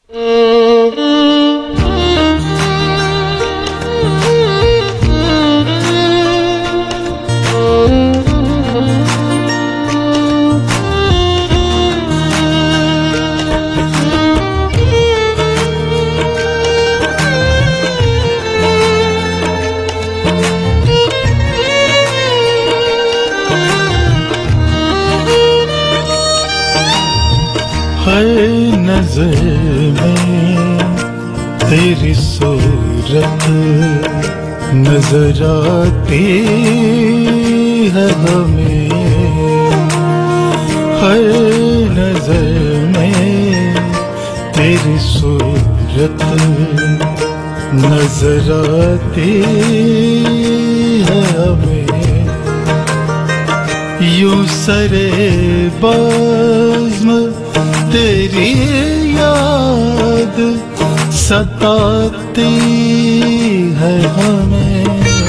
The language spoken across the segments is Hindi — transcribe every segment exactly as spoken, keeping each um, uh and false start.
हर नजर में तेरी सूरत नजर आती है हमें। हर नजर में तेरी सूरत नजर आती है हमें। यूं सरे बज़्म तेरी याद सताती है हमें।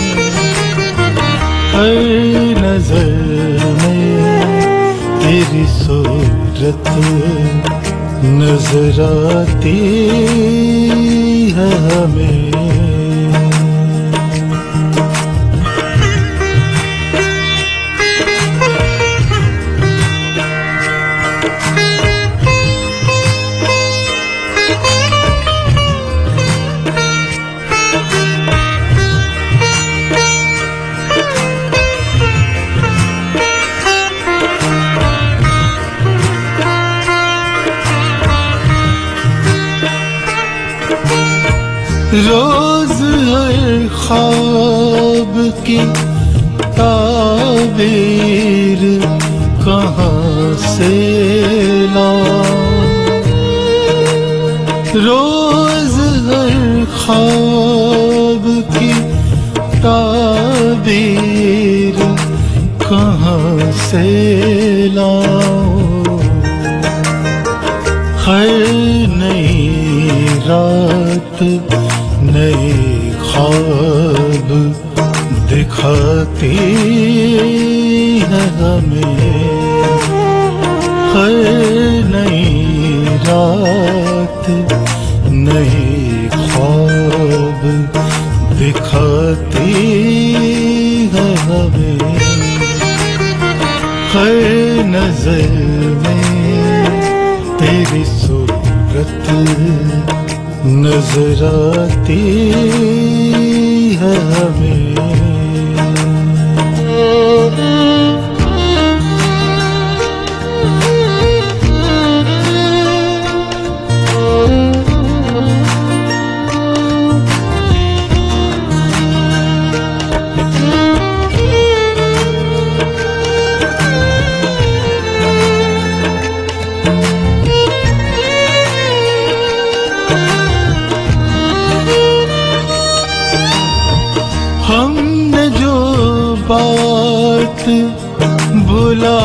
हर नजर में तेरी सूरत नजर आती है हमें। रोज हर ख्वाब की ताबीर कहाँ से लाऊं। रोज हर ख्वाब की ताबीर कहाँ से लाऊं। हर नई रात नए ख्वाब दिखाती है हमें। हर नई रात नए ख्वाब दिखाती है हमें। हर नजर में तेरी सूरत नजर आती है हमें। हमने जो बात बुला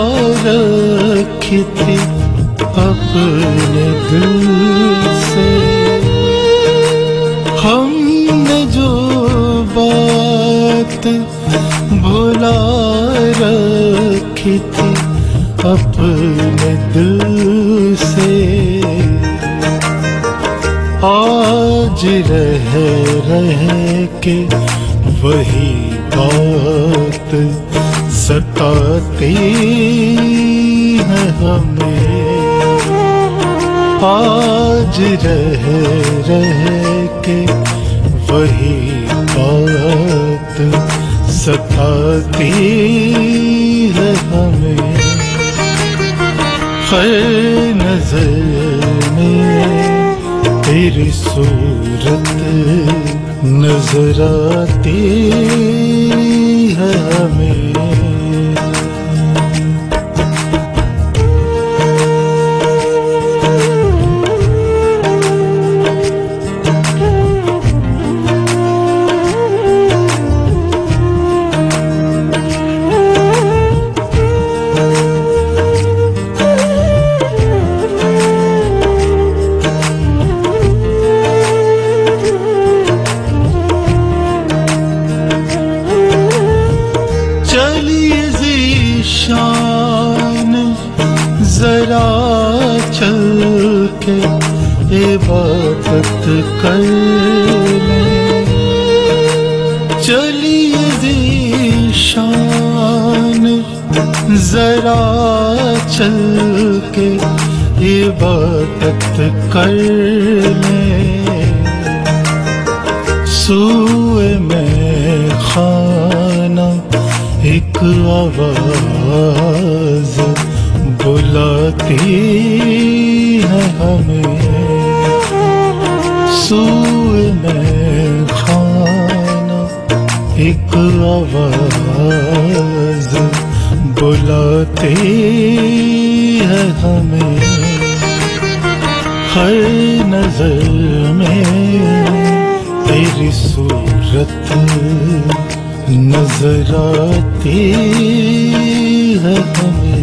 रखी थी अपने दिल से। हमने जो बात बुला रखी थी अपने दिल से। आज रह रह के वही बात सताती है हमें। आज रह रह के वही बात सताती है हमें। हर नजर में तेरी सूरत नजर आती है हमें। जरा चल के इबादत कर लें। चलिए ज़ीशान जरा चल के इबादत कर लें। सूए में खाना एक आवाज बुलाती है हमें। सूए में खाना एक आवाज बुलाती है हमें। हर नजर में तेरी सूरत नजर आती है हमें।